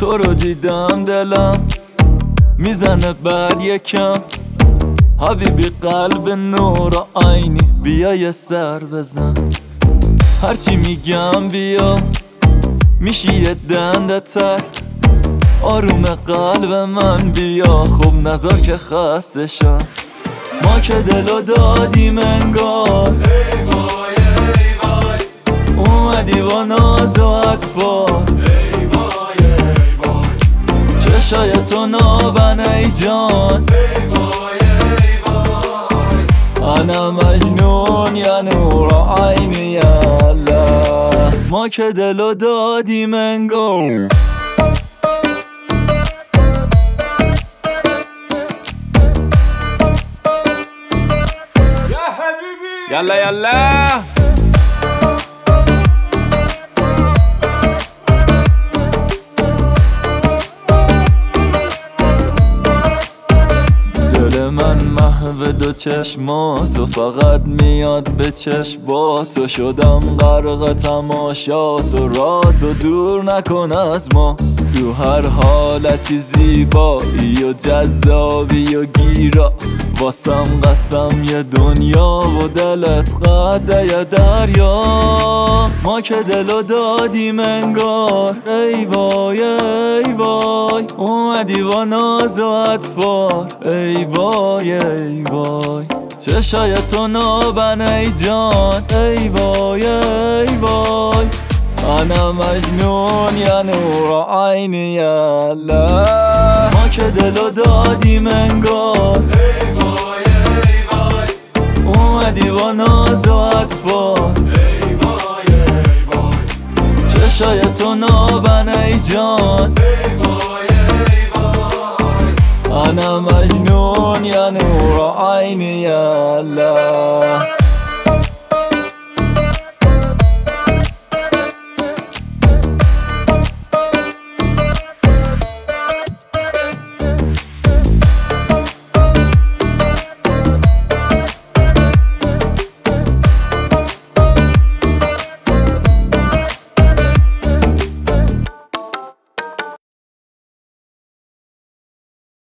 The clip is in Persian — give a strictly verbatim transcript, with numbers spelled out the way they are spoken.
تو رو دیدم دلم میزنه بعد یکم، حبیبی قلب نور آینی بیا یه سر بزن. هرچی میگم بیا میشی یه دنده تر، آروم قلب من بیا خوب نظر که خسته شم. ما که دلو دادیم انگار، ای وای ای وای اومدی با ناز و اطفال، ای وای ای وای چشای تو نابن ای جان، ای وای ای وای انا مجنون یا نور عینی یا الله. ما که دلو دادیم انگار. یلا یلا دل من محو دو چشماتو فقط میاد به چشماتو، شدم غرق تماشاتو، راتو دور نکن از ما. تو هر حالتی زیبایی و جذابی و گیرا، واسم قسم یه دنیا و دلت قده یه دریا. ما که دلو دادیم انگار، ای وای ای وای اومدی با ناز و اطفال، ای وای ای وای چشای تو نابن ای جان، ای وای ای وای انا مجنون یا نور عینی یا الله. ما که دلو دادیم انگار، ای وای ای وای اومدی با ناز و اطفال، ای وای ای وای چشای تو نابن ای جان، ای وای ای وای انا مجنون یا نور عینی یا الله.